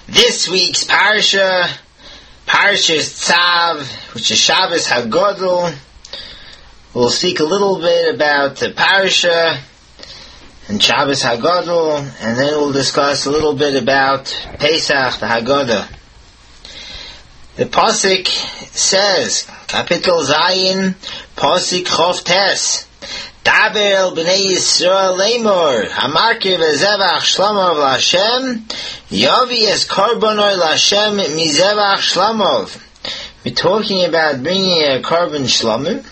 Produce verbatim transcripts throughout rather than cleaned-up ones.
This week's Parsha, Parshas Tzav, which is Shabbos HaGodol. We'll speak a little bit about the Parsha and Shabbos HaGodol, and then we'll discuss a little bit about Pesach, the Haggadah. The Pasuk says, Kapitel Zayin, Pasuk Chof Tes, Daber el b'nei Yisrael lemor, hamarkiv ezevach shlamov l'Hashem, yavi es karbonoi l'Hashem mizevach shlamov. We're talking about bringing a carbon shlamim,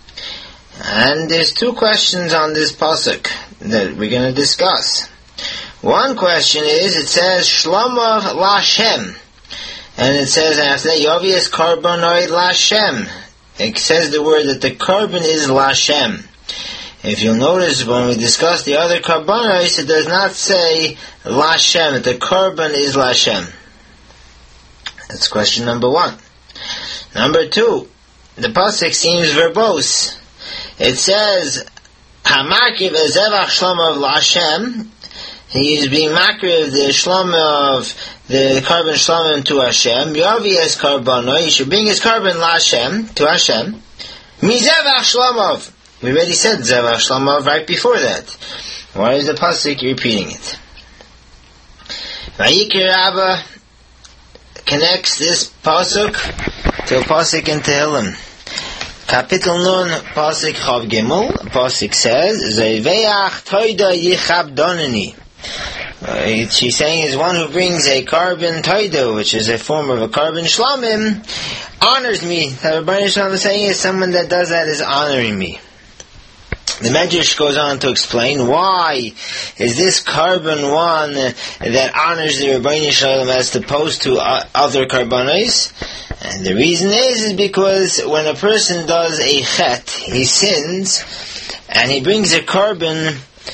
and there's two questions on this pasuk that we're going to discuss. One question is, it says shlamov l'Hashem, and it says after that, yavi es karbonoi l'Hashem. It says the word that the carbon is l'Hashem. If you'll notice, when we discuss the other karbanos, it does not say Lashem, that the carbon is Lashem. That's question number one. Number two, the pasuk seems verbose. It says, Hamakriv ezevach shlomo of Lashem. He is being makriv the shlomo of the carbon shlomo to Hashem. Yavi es karbono. He should bring his carbon Lashem, to Hashem. Mizevach shlomo. We already said Zevach Shlamov right before that. Why is the pasuk repeating it? Vayikra Rabba connects this pasuk to a pasuk in Tehillim. Kapitel Nun, pasuk Chav Gimel. Pasuk says, Zayveach Toida Yichab Donani. She's saying is one who brings a carbon toida, which is a form of a carbon shlamim, honors me. The Rebbeinu Shalom is saying is someone that does that is honoring me. The Medrash goes on to explain why is this carbon one that honors the Rebbeinu Shalom as opposed to other carbonos. And the reason is, is because when a person does a chet, he sins, and he brings a carbon,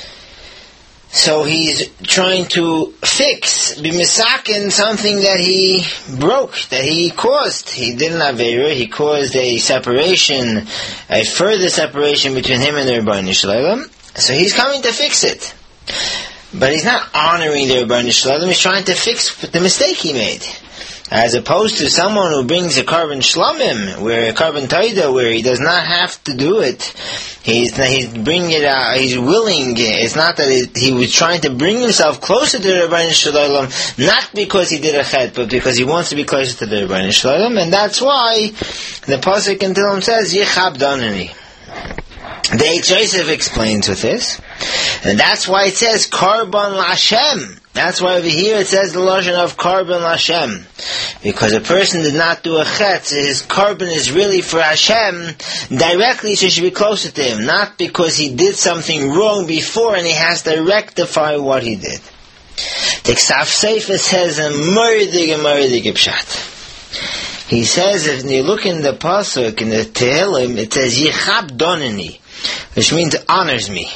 so he's trying to fix, be misakin, something that he broke, that he caused. He didn't have Aveira, he caused a separation, a further separation between him and the Rebbeinu Shalom. So he's coming to fix it. But he's not honoring the Rebbeinu Shalom, he's trying to fix the mistake he made. As opposed to someone who brings a carbon shlamim, where a carbon taida, where he does not have to do it. He's he's bringing it out. He's willing. It's not that it, he was trying to bring himself closer to the Rebbeinu Shalom, not because he did a chet, but because he wants to be closer to the Rebbeinu Shalom, and that's why the pasuk in Tehillim says Yichab Donani. The Eitz Yosef explains with this, and that's why it says Karbon Lashem. That's why over here it says the lashon of Karbon Lashem, because a person did not do a chet, so his carbon is really for Hashem directly, so he should be closer to Him, not because he did something wrong before and he has to rectify what he did. The Ksaf Sefer says a murdig a murdig pshat. He says, if you look in the pasuk in the Tehillim, it says Yichab Donani, which means honors me.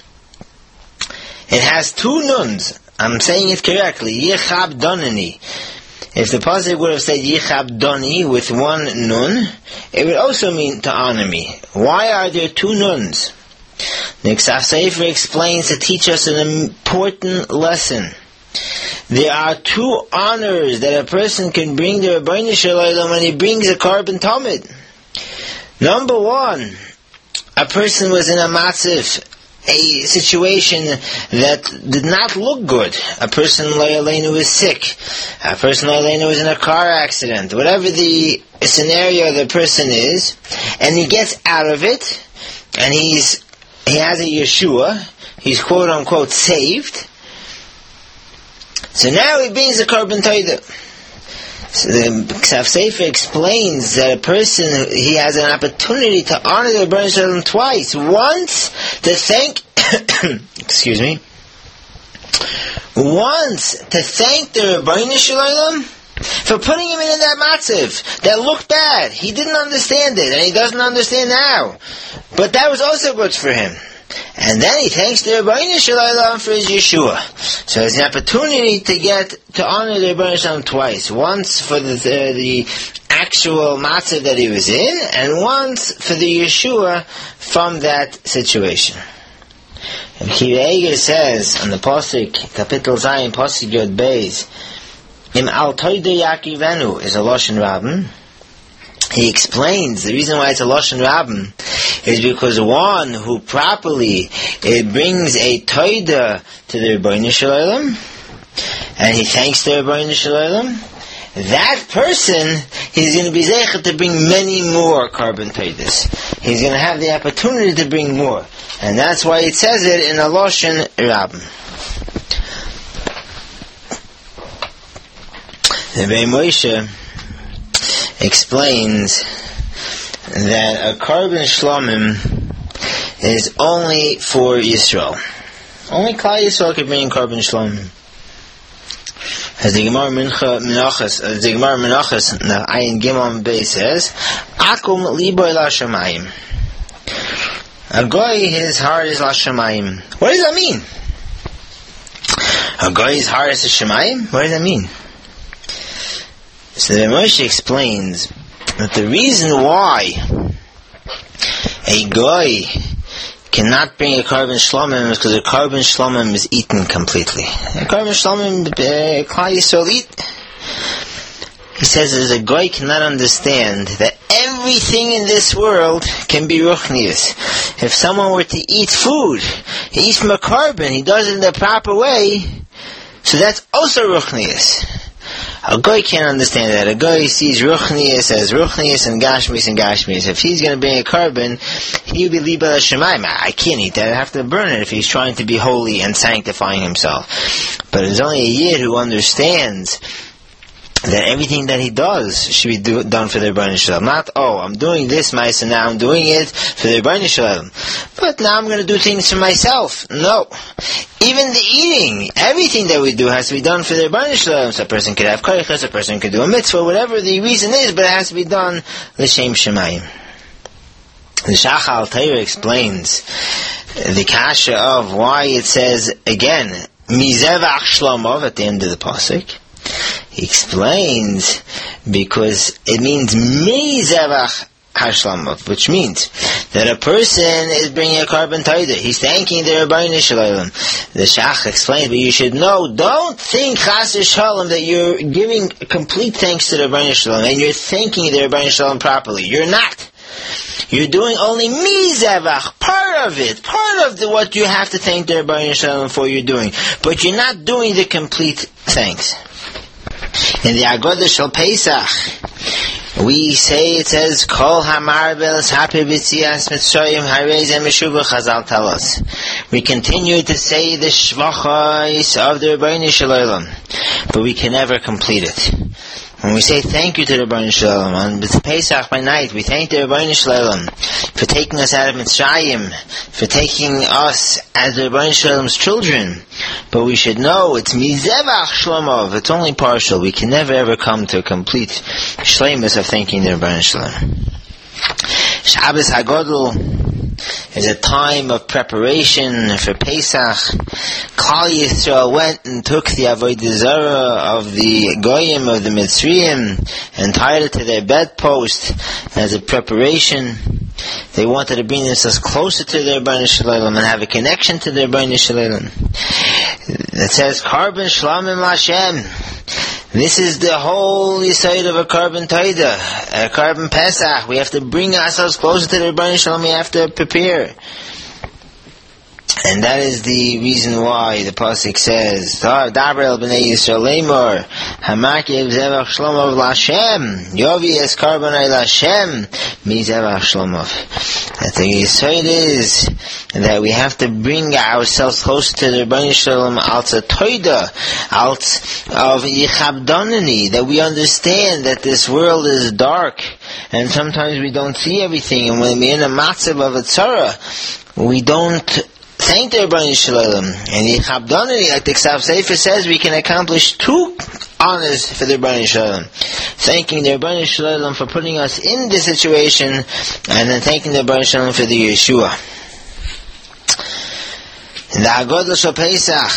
It has two nuns. I'm saying it correctly. Yichab Donani. If the pasuk would have said Yichab Doni with one nun, it would also mean to honor me. Why are there two nuns? The Ksaf Sefer explains to teach us an important lesson. There are two honors that a person can bring to Rebbeinu Shalom when he brings a carbon tamid. Number one, a person was in a massive, a situation that did not look good. A person Layalenu was sick. A person Layalenu was in a car accident. Whatever the scenario the person is, and he gets out of it, and he's he has a Yeshua, he's quote unquote saved. So now he brings a carbon taida. So the Ksaf Sefer explains that a person, he has an opportunity to honor the Rebbeinu Shalom twice. Once to thank, excuse me, once to thank the Rebbeinu Shalom for putting him in that matziv that looked bad. He didn't understand it, and he doesn't understand now. But that was also good for him. And then he thanks the Rebbeinu Shalom for his Yeshua. So it's an opportunity to get to honor the Rebbeinu Shalom twice. Once for the, the, the actual matzah that he was in, and once for the Yeshua from that situation. And Kiva Eger says on the Pasuk, Kapitel Zayin, Pasuk Yod Beis, Im al toida yakivenu is a Lashon Rabban. He explains the reason why it's a Lashon Rabban is because one who properly it brings a toida to the Rebbeinu Shalom and he thanks the Rebbeinu Shalom, that person he's going to be zeicha to bring many more carbon toidas. He's going to have the opportunity to bring more, and that's why it says it in a Lashon Rabban. The Rebbe Moshe explains that a carbon shlomim is only for Yisrael. Only Klal Yisrael can bring carbon shlomim. As the Gemara Menachos, as the Gemara Menachos, the Ayin Gimel Bey says, Akum liboy lashamayim. A goy, his heart is lashamayim. What does that mean? A goy's heart is lashamayim? What does that mean? So the Moshe explains that the reason why a goy cannot bring a carbon shlomim is because a carbon shlomim is eaten completely. A carbon shlomim, uh, Klal Yisrael eat. He says that a goy cannot understand that everything in this world can be ruchnius. If someone were to eat food, he eats from a carbon, he does it in the proper way, so that's also ruchnius. A goy can't understand that. A goy sees ruchnius as ruchnius and gashmis and gashmis. If he's going to bring a carbon, he would be liba l'shamayim. I can't eat that. I have to burn it if he's trying to be holy and sanctifying himself. But it's only a yid who understands that everything that he does should be do, done for the Rebbeinu Shalom. Not, oh, I'm doing this, Maisa, now I'm doing it for the Rebbeinu Shalom. But now I'm going to do things for myself. No. Even the eating, everything that we do has to be done for the Rebbeinu Shalom. So a person could have koiches, a person could do a mitzvah, whatever the reason is, but it has to be done l'shem shemayim. The Shach Al Torah explains the kasha of why it says, again, mizevach shlomov at the end of the pasuk. He explains because it means mizevach hashlamov, which means that a person is bringing a carbon toida. He's thanking the Rebbeinu Shalom. The Shach explains, but you should know, don't think chas v'shalom that you're giving complete thanks to the Rebbeinu Shalom and you're thanking the Rebbeinu Shalom properly. You're not. You're doing only mizevach, part of it, part of the, what you have to thank the Rebbeinu Shalom for you're doing, but you're not doing the complete thanks. In the Agoda Shel Pesach, we say, it says, Kol HaMarbeles Hapi B'tzias Mitzrayim Harei Zeh Meshubah. Chazal tell us. We continue to say the Shvachos of the Rebbeinu Shalom, but we can never complete it. When we say thank you to the Rebbeinu Shalom on Pesach by night, we thank the Rebbeinu Shalom for taking us out of Mitzrayim, for taking us as the Rebbeinu Shalom's children. But we should know it's mizevach shlomov. It's only partial. We can never ever come to a complete shleimus of thanking the Rebbeinu Shalom. Shabbos Hagodol is a time of preparation for Pesach. Klal Yisrael went and took the Avodah Zarah of the Goyim, of the Mitzrayim, and tied it to their bedpost as a preparation. They wanted to bring themselves closer to their Rebbeinu Shalom and have a connection to their Rebbeinu Shalom. It says, Carbon Shlamim Lashem. This is the holy side of a carbon taida, a carbon Pesach. We have to bring ourselves closer to the Rebbeinu Shalom. We have to prepare. And that is the reason why the pasuk says, Daber el b'nei Yisrael lemor, Hamakev zevach shlomov l'Hashem, Yovi es karbonai l'Hashem, mi zevach shlomov. That the Yisrael is that we have to bring ourselves closer to the Rebbeinu Shalom als a toida, als of yichabdonani, that we understand that this world is dark, and sometimes we don't see everything, and when we're in a matzav of a tzara, we don't thank the Rebbeinu Shalom. And Yichabdonani, like the Ksav Sefer says, we can accomplish two honors for the Rebbeinu Shalom. Thanking the Rebbeinu Shalom for putting us in this situation, and then thanking the Rebbeinu Shalom for the Yeshua. In the Haggadah Shel Pesach,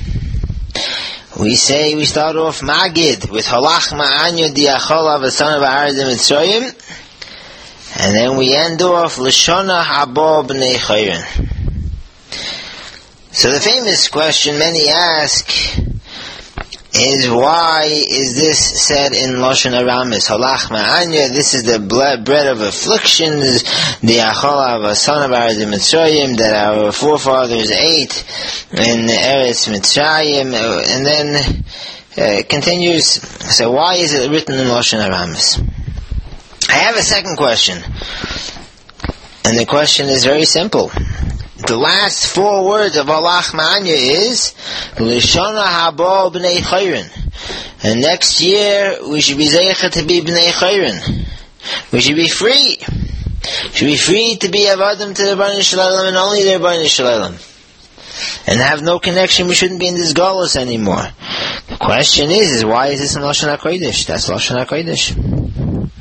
we say, we start off Magid with Halach Ma'anyo Diachol Avasana V'Aredim Mitzrayim, and then we end off Lashona Habo B'nei Chayrin. So the famous question many ask, is why is this said in Lashon Aramis? Halach ma'anya, this is the bread of afflictions, the achol ha'son of Eretz Mitzrayim, that our forefathers ate in Eretz Mitzrayim, and then uh, continues. So why is it written in Lashon Aramis? I have a second question, and the question is very simple. The last four words of Halach Ma'anya is Lishana Haba B'nei Chayrin, and next year we should be Zeicha to be B'nei Chayrin. We should be free. We should be free to be Avadim to the Rebbeinu Shalom and only the Rebbeinu Shalom, and have no connection. We shouldn't be in this galus anymore. The question is, is why is this in Lashon HaKodesh? That's Lashon HaKodesh.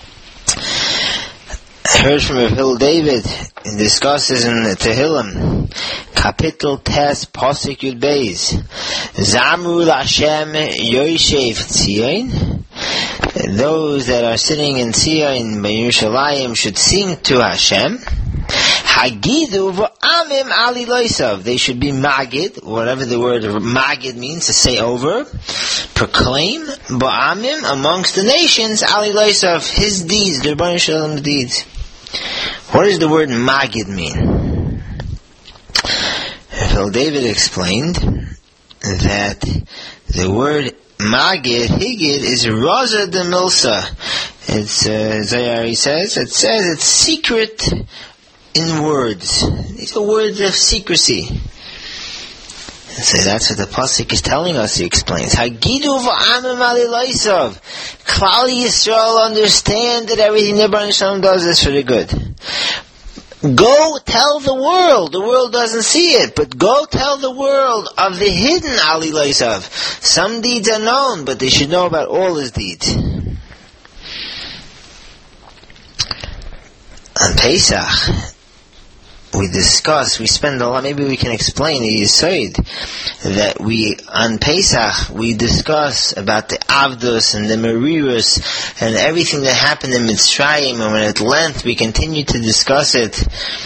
I heard from Rav Hillel David, he discusses in Tehillim, Kapitel Tes Pasuk Yud Beis, Zamru L'Hashem Yoshev Tzion. Those that are sitting in Tzion by Yerushalayim should sing to Hashem. Hagidu v'amim ali loisav. They should be magid, whatever the word magid means, to say over, proclaim, ba'amim, amongst the nations, ali loisav, his deeds, the Rebbeinu Shalom's deeds. What does the word magid mean? Phil David explained that the word magid, higid, is raza de milsa. It's, uh, Zayari says, it says it's secret in words. These are words of secrecy. So that's what the pasuk is telling us. He explains, Hagidu v'amim alilaisav. Klal Yisrael understand that everything the Rebbeinu Shalom does is for the good. Go tell the world. The world doesn't see it, but go tell the world of the hidden alilaisav. Some deeds are known, but they should know about all his deeds. On Pesach, we discuss, we spend a lot, maybe we can explain the Yesod, that we, on Pesach, we discuss about the Avdus and the Merirus and everything that happened in Mitzrayim, and when at length we continue to discuss it.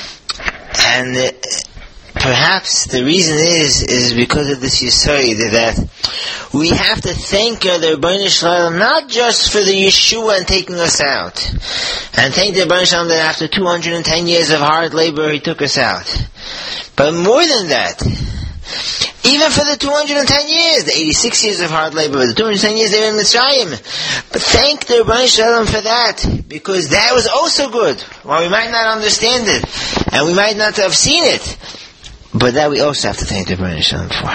And uh, perhaps the reason is, is because of this Yesod, that we have to thank uh, the Rebbeinu Shalom not just for the Yeshua and taking us out, and thank the Rebbeinu Shalom that after two hundred ten years of hard labor He took us out. But more than that, even for the two hundred ten years, the eighty-six years of hard labor, the two hundred ten years they were in Mitzrayim, but thank the Rebbeinu Shalom for that, because that was also good. While we might not understand it, and we might not have seen it, but that we also have to thank the Rebbeinu Shalom for.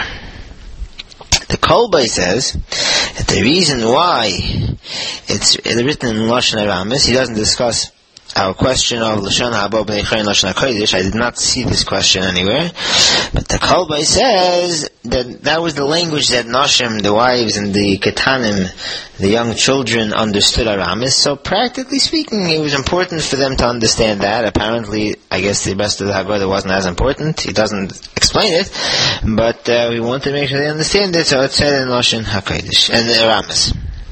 The Kolbai says that the reason why it's written in Lashon Aramis, he doesn't discuss our question of Lashon Haba B'nei Chayrin Lashon HaKodesh. I did not see this question anywhere. But the Kolbai says that that was the language that Nashim, the wives, and the Ketanim, the young children, understood Aramis. So practically speaking, it was important for them to understand that. Apparently, I guess the rest of the Haggadah wasn't as important. He doesn't explain it. But uh, we want to make sure they understand it, so it's said in Lashon HaKodesh, and Aramis.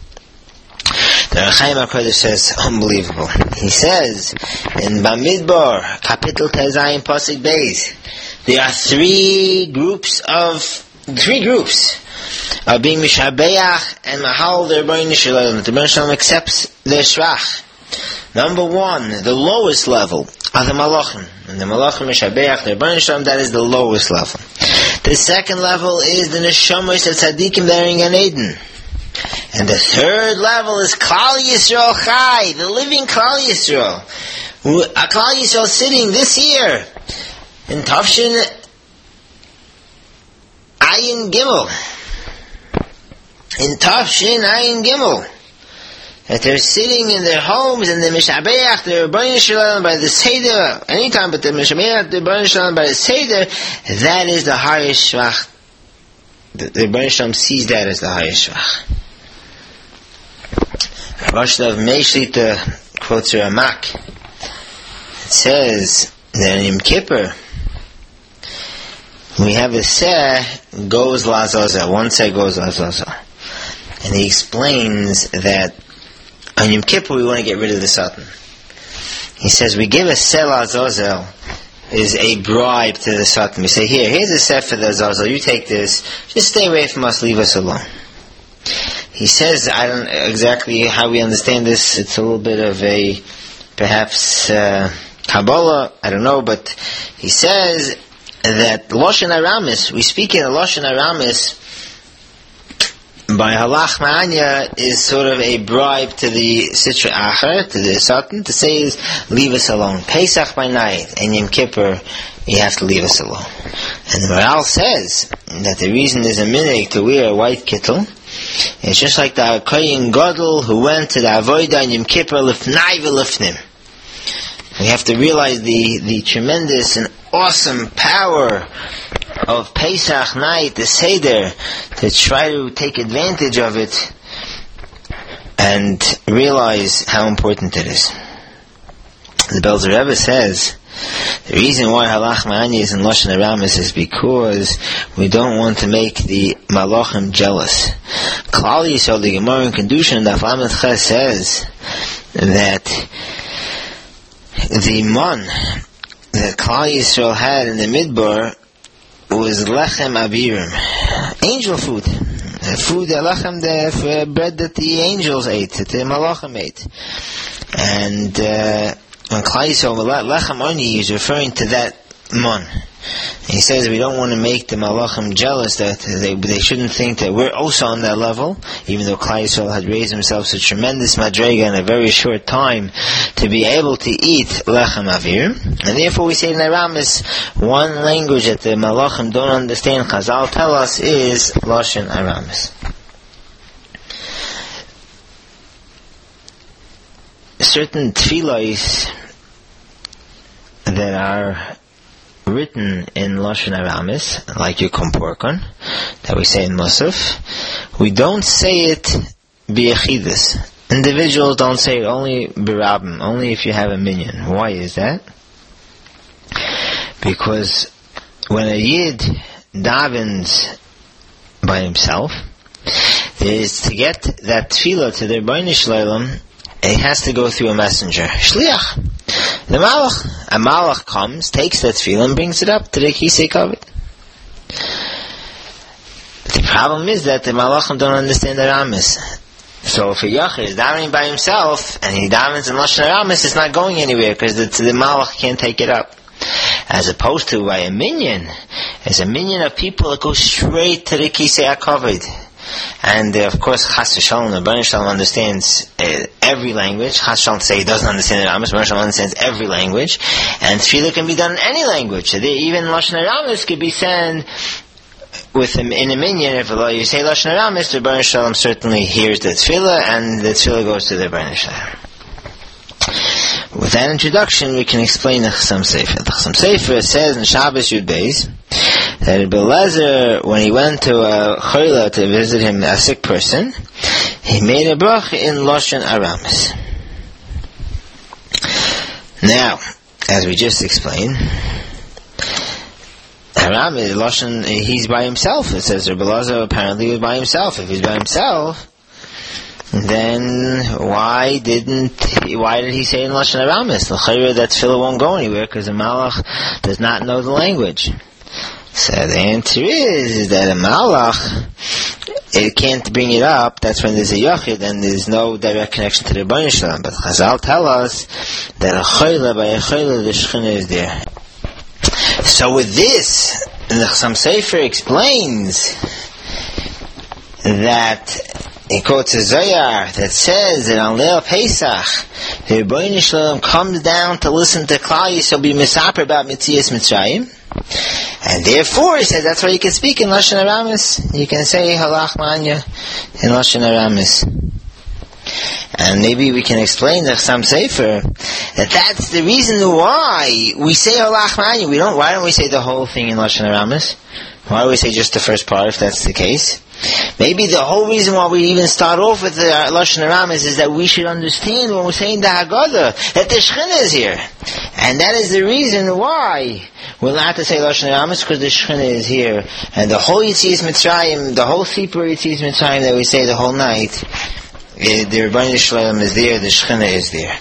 The Rechaim HaKodesh says, unbelievable. He says, in Bamidbar, Kapitel Tezayin Pasuk Beis, there are three groups of, three groups of being Mishabeach and Mahal the Rebbeinu Shalom. The Rebbeinu Shalom accepts their Shrach. Number one, the lowest level are the Malachim. And the Malachim Mishabeach, the Rebbeinu Shalom, that is the lowest level. The second level is the Neshamos of Tzadikim that are in Gan Eden. And the third level is Klal Yisrael Chai, the living Klal Yisrael. A Klal Yisrael sitting this year in Tafshin Ayin Gimel. In Tafshin Ayin Gimel. That they're sitting in their homes and the Mishabeach, the Rebbeinu Shalom by the Seder, anytime but the Mishabeach, the Rebbeinu Shalom by the Seder, that is the highest Shvach. The Rebbeinu Shalom sees that as the highest Shvach. Rashlav Meishlita quotes Ramak. It says that in Yom Kippur we have a Seh goes Lazaza, one Seh goes Lazaza. And he explains that on Yom Kippur we want to get rid of the Satan. He says we give a Seh Lazazel is a bribe to the Satan. We say, here, here's a Seh for the Azazel, you take this, just stay away from us, leave us alone. he says, I don't know exactly how we understand this, it's a little bit of a, perhaps, uh, Kabbalah, I don't know, but he says that Lashon Aramis, we speak in Lashon Aramis, by halach ma'anya is sort of a bribe to the Sitra Achar, to the Satan, to say is, leave us alone. Pesach by night, and Yom Kippur, you have to leave us alone. And the Maral says that the reason there's a minhag to wear a white kittel, it's just like the Kohen Gadol who went to the Avodah in Yom Kippur, lifnai v'lifnim. We have to realize the, the tremendous and awesome power of Pesach night, the Seder, to try to take advantage of it and realize how important it is. The Belzer Rebbe says the reason why halach ma'ani is in Lashon Aramis is because we don't want to make the malachim jealous. Klal Yisrael, the Gemara in Kedushin, Daf Lamed Ches says that the man that Klal Yisrael had in the Midbar was lechem abirim, angel food, food, lechem, the bread that the angels ate, that the malachim ate. And uh, when Klal Yisrael lechem oni, he's referring to that man. He says we don't want to make the malachim jealous, that they they shouldn't think that we're also on that level, even though Klal Yisrael had raised himself to tremendous madrega in a very short time to be able to eat lechem avir. And therefore we say in Aramis, one language that the malachim don't understand, Chazal tell us, is Lashon Aramis. Certain tefillos that are written in Lashon Aramis, like Yukum Porkon, that we say in Musaf, we don't say it b'yechidus. Individuals don't say it, only b'rabim, only if you have a minyan. Why is that? Because when a yid davens by himself, is to get that tefillah to the Rebbeinu Shleilam, it has to go through a messenger, shliach. The malach, a malach comes, takes that tefillah and brings it up to the kisei kavod. The problem is that the malachim don't understand the Aramis. So if a yachid is davening by himself and he davens in Lashon Aramis, it's not going anywhere because the, the malach can't take it up. As opposed to by a minyan, as a minyan of people that go straight to the kisei kavod. And uh, of course, Chas v'Shalom, the Rebbeinu Shalom understands uh, every language. Chas v'Shalom say he doesn't understand the Aramis. Rebbeinu Shalom understands every language, and tefillah can be done in any language. So they, even Lashon Aramis could be said with him in a minyan. If you say Lashon Aramis, the Rebbeinu Shalom certainly hears the tefillah, and the tefillah goes to the Rebbeinu Shalom. With that introduction, we can explain the Chassam Sefer. The Chassam Sefer says in Shabbos Yud Beis that Rebbe Elazar, when he went to a choila to visit him, a sick person, he made a bracha in Lashon Aramis. Now, as we just explained, Aramis, Lashon, he's by himself. It says Rebbe Elazar apparently was by himself. If he's by himself, then why didn't he, why did he say in Lashon Aramis? The chayra that tefillah won't go anywhere because the malach does not know the language. So the answer is, is that a malach, it can't bring it up. That's when there's a yachid and there's no direct connection to the Rebbeinu Shalom. But Chazal tell us that a chayla by a chayla the shechina is there. So with this, the Chassam Sefer explains that he quotes a Zohar that says that on Leil Pesach, the Rebbeinu Shalom comes down to listen to Klal Yisrael be misaper about Mitzias Mitzrayim, and therefore he says that's why you can speak in Lashon Aramis. You can say halach ma'anya in Lashon Aramis. And maybe we can explain the Chassam Sefer that that's the reason why we say halach ma'anya. We don't. Why don't we say the whole thing in Lashon Aramis? Why do we say just the first part if that's the case? Maybe the whole reason why we even start off with the Lashon Aramis is that we should understand when we're saying the Haggadah that the Shechina is here. And that is the reason why we're allowed to say Lashon Aramis, because the Shechina is here. And the whole Yetzias Mitzrayim, the whole Sipur Yetzias Mitzrayim that we say the whole night, the Rebbeinu Shalom is there, the Shechina is there.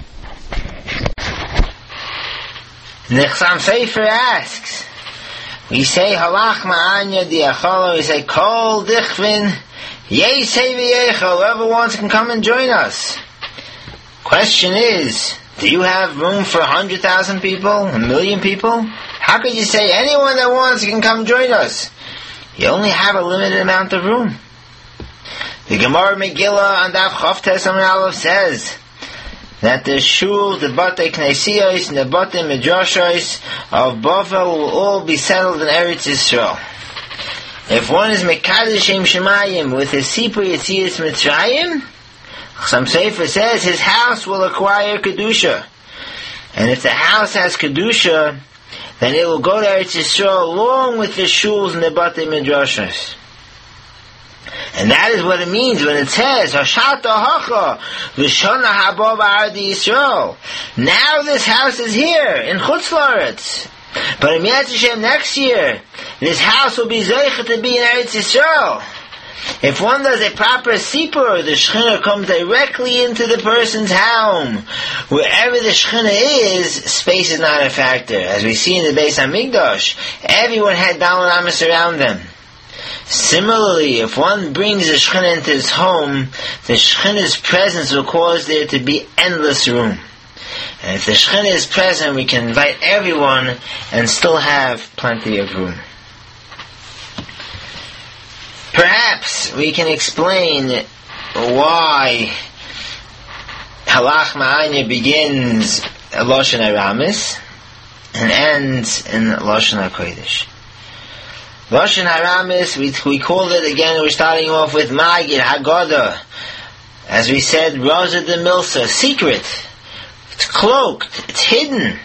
The Chassam Sefer asks, we say halach ma'anya diacholo, we say kol dichvin Yei say v'yecha, whoever wants can come and join us. Question is, do you have room for a hundred thousand people? A million people? How could you say anyone that wants can come join us? You only have a limited amount of room. The Gemara Megillah on Daf Chavtes Amud Aleph says that the shul, the Batei Knesiyos, and the Batei Midrashos of Bavel will all be settled in Eretz Yisrael. If one is Mekadosh Shem Shemayim with his Sipur Yetzias Mitzrayim, some Sefer says his house will acquire Kedusha. And if the house has Kedusha, then it will go to Eretz Yisrael along with the shuls and the Batei Midrashos. And that is what it means when it says, Hashata Hacha, V'shana Haba B'Ardi Yisrael. Now this house is here, in Chutz La'aretz. But in Yetz Hashem next year, this house will be Zeicha to be in Eretz Yisrael. If one does a proper sipur, the Shekhinah comes directly into the person's home. Wherever the Shekhinah is, space is not a factor. As we see in the Beis HaMikdash, everyone had Daled Amos around them. Similarly, if one brings the Shekhinah into his home, the Shekhinah's presence will cause there to be endless room. And if the Shekhinah is present, we can invite everyone and still have plenty of room. Perhaps we can explain why Halach Ma'anya begins Lashon Aramis and ends in Lashon HaKodesh. Lashon Aramis, we, we called it again, we're starting off with Magid, Haggadah. As we said, Raza de Milsa, secret. It's cloaked, it's hidden.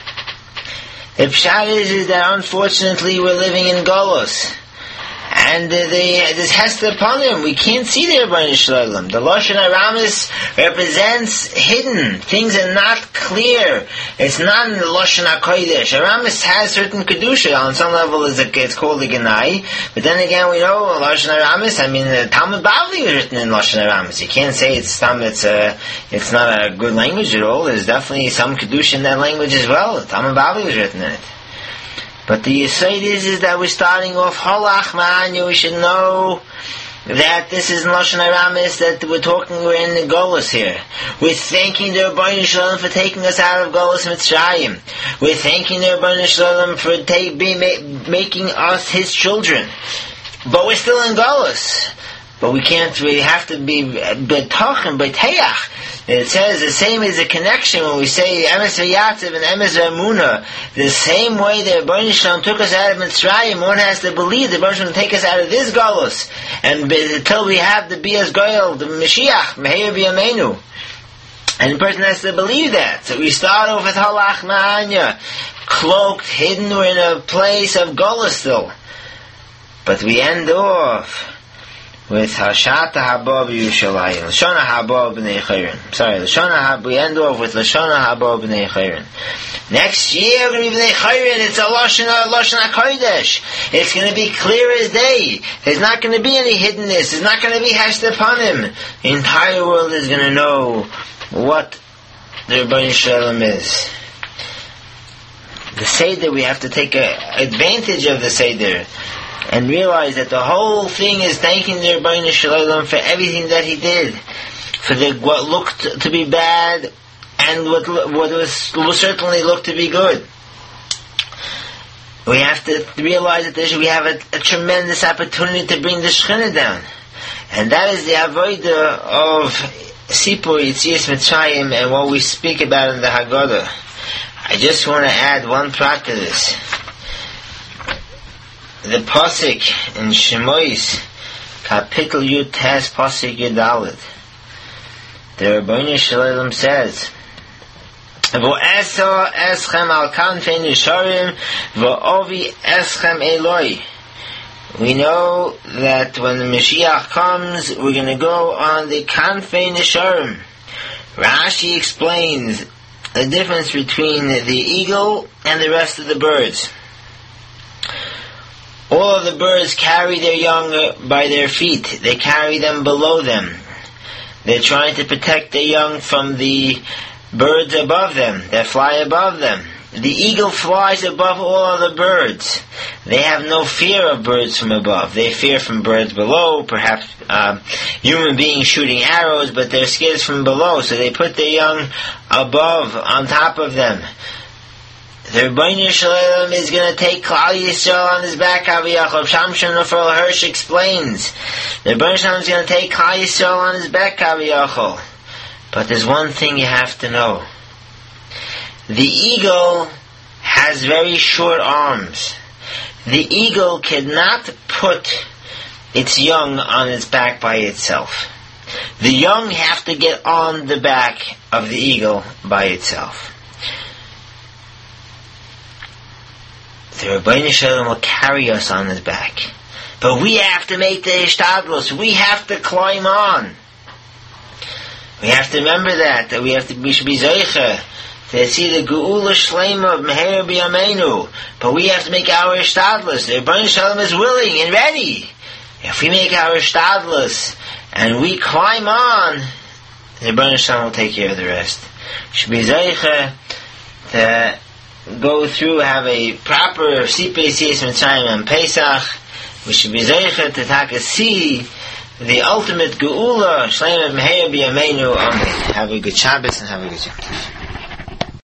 The pshat is, is that unfortunately we're living in Golos. And uh, the, there's Hester upon him. We can't see the Rebbeinu Shalom. The Lashon Aramis represents hidden. Things are not clear. It's not in the Lashon HaKodesh. Aramis has certain Kedusha. On some level it's, a, it's called a Genai. But then again we know Lashon Aramis, I mean the Talmud Bavli is written in Lashon Aramis. You can't say it's some, it's, a, it's not a good language at all. There's definitely some Kedusha in that language as well. Talmud Bavli was written in it. But the Yesod is, is that we're starting off Halach Ma'anya. We should know that this is in Lashon Aramis, that we're talking, we're in the Golus here. We're thanking the Rebbeinu Shalom for taking us out of Golus Mitzrayim. We're thanking the Rebbeinu Shalom for take, be, ma- making us His children. But we're still in Golus. But we can't, we have to be betach and beteach. It says the same as a connection when we say Emes V'Yatziv and Emes V'Emunah. The same way the Rebbeinu Shalom took us out of Mitzrayim, one has to believe the Rebbeinu Shalom will take us out of this Galus. And until we have the Bias Goyel, the Mashiach, Meher B'Yameinu. And the person has to believe that. So we start off with Halach Ma'anya. Cloaked, hidden, we're in a place of Galus still. But we end off with Hashata Haba B'Yushalayim, Lashon Haba B'nei Chayrin. Sorry, Lashon Haba. We end off with Lashon Haba B'nei Chayrin. Next year we're going to be B'nei Chayrin. It's a Lashon Lashon HaKodesh. It's going to be clear as day. There's not going to be any hiddenness. There's not going to be Hashta Panim. The entire world is going to know what the Rebbeinu Shalom is. The Seder, we have to take a, advantage of the Seder and realize that the whole thing is thanking the Rebbeinu Shalom for everything that he did, for the, what looked to be bad and what what was, was certainly looked to be good. We have to realize that there's, we have a, a tremendous opportunity to bring the Shekhinah down, and that is the avodah of Sipur Yetzias Mitzrayim and what we speak about in the Haggadah. I just want to add one prat to this. The Pasuk in Shemois, Kapitel Yud Tes Pasuk Yudalit. The Rebbeinu Shalom says, V'esa eschem al kanfei nisharim, v'ovi eschem Eloi. We know that when the Mashiach comes, we're going to go on the kanfei nisharim. Rashi explains the difference between the eagle and the rest of the birds. All of the birds carry their young by their feet. They carry them below them. They're trying to protect their young from the birds above them that fly above them. the eagle flies above all other birds. They have no fear of birds from above. They fear from birds below, perhaps um, human beings shooting arrows, but they're scared from below, so they put their young above, on top of them. The Rebbeinu Shalom is going to take Klal Yisrael on his back, Aviyachov. Shamshon Raphael Hirsch explains. The Rebbeinu Shalom is going to take Klal Yisrael on his back, Aviyachov. But there's one thing you have to know. The eagle has very short arms. The eagle cannot put its young on its back by itself. The young have to get on the back of the eagle by itself. The Rebbeinu Shalom will carry us on his back. But we have to make the ishtadlus. We have to climb on. We have to remember that, that we have to be zeicha to see the geula shleima of meher b'yameinu. But we have to make our ishtadlus. The Rebbeinu Shalom is willing and ready. If we make our ishtadlus and we climb on, the Rebbeinu Shalom will take care of the rest. We should be zeicha to go through, have a proper Sipei Siyas Mitzrayim and Pesach. We should be zeichet to take a see the ultimate geula, Shleima Meher B'Yameinu. Amen. Have a good Shabbos and have a good Yom Tov.